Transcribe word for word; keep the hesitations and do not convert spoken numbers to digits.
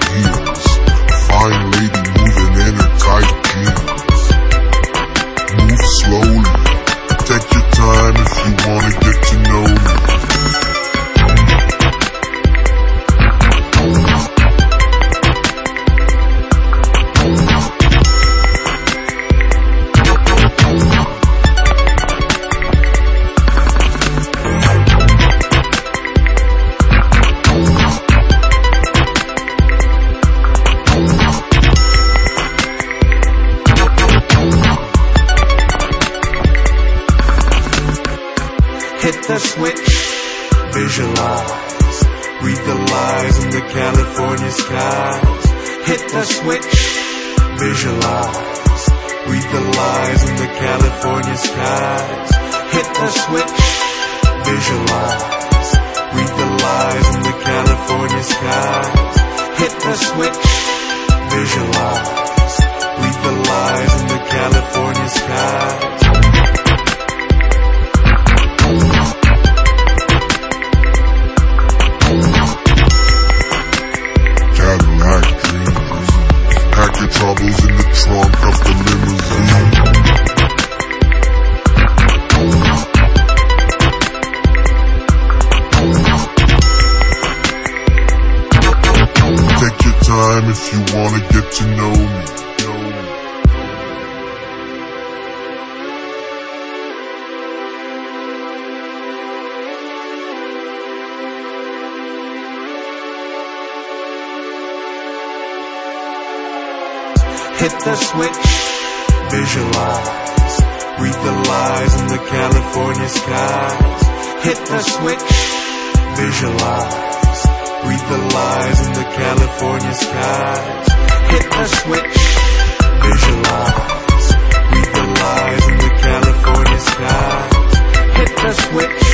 heels. Fine lady moving in her tight jeans. Move slowly, take your time if you wanna get to know me. Hit the switch, visualize, read the lies in the California skies. Hit the switch, visualize, read the lies in the California skies. Hit the switch, visualize, read the lies in the California skies. Hit the switch, visualize, read the lies in the California skies. Cadillac dreams, pack your troubles in the trunk of the limousine. Take your time if you wanna get to know me. Hit the switch, visualize, read the lies in the California skies. Hit the switch, visualize, read the lies in the California skies. Hit the switch, visualize, read the lies in the California skies. Hit the switch,